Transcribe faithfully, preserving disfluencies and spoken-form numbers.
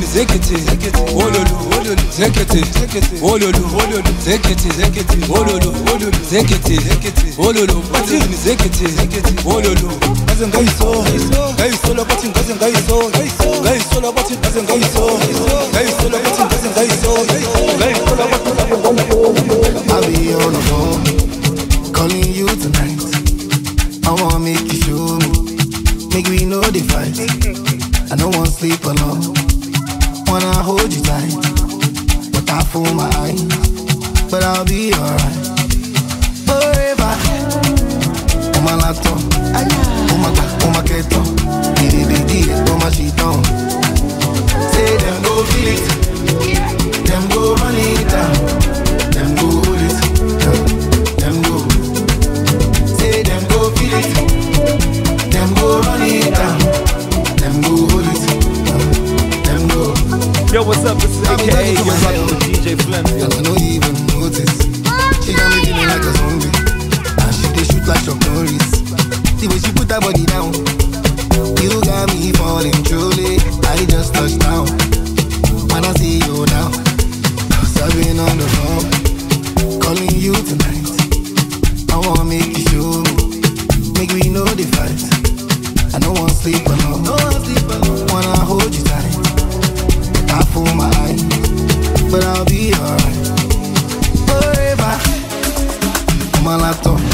zekete, ololo, ololo, zekete, ololo, ololo, zekete, zekete, ololo, ololo, zekete, zekete, ololo, bathini zekete, ololo, ngaze ngayiso, ngayiso la bathini ngaze ngayiso, ngayiso la bathini ngaze ngayiso, ngayiso la bathini ngaze ngayiso, ngayiso la bathini. I'll be on the phone, calling you tonight. I wanna make you show me, make we know the fight. I don't wanna sleep alone, wanna hold you tight, but I fool my eyes, but I'll be alright. Forever, oh my laptop, oh my god, oh my keto, baby baby, oh my shit on. Say them go feel it, them go run it down, them go hold it, them go. Say them go feel it, them go run it down, them go hold it, them go. Yo, what's up? This is A K A. You're rocking with D J Flimsy. And I don't even notice. She got me feeling like a zombie, and she dey shoot like Chuck Norris. The way she put her body down, you got me falling truly. I just touched down, when I see you now. I've been on the phone, calling you tonight. I wanna make you show me, make we know the fight. I don't wanna sleep alone, no wanna sleep alone. Wanna hold you tight, I fool my eyes, but I'll be alright. Forever, on my laptop.